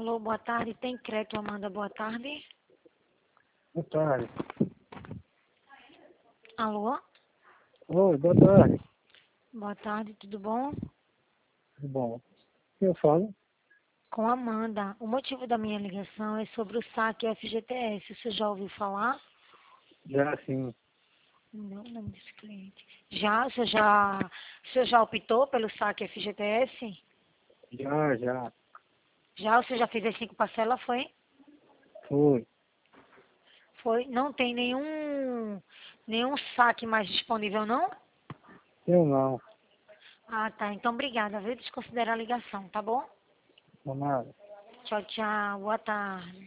Alô, boa tarde. Tem crédito, Amanda? Boa tarde. Boa tarde. Alô? Oi, boa tarde. Boa tarde, tudo bom? Tudo bom? Eu falo? Com a Amanda. O motivo da minha ligação é sobre o saque FGTS. Você já ouviu falar? Já sim. Não, o nome desse cliente. Já? Você já optou pelo saque FGTS? Já. Já? Você já fez as 5 parcelas, foi? Foi. Foi? Não tem nenhum saque mais disponível, não? Eu não. Ah, tá. Então, obrigada. Viu? Desconsidera a ligação, tá bom? Não nada. Tchau, tchau. Boa tarde.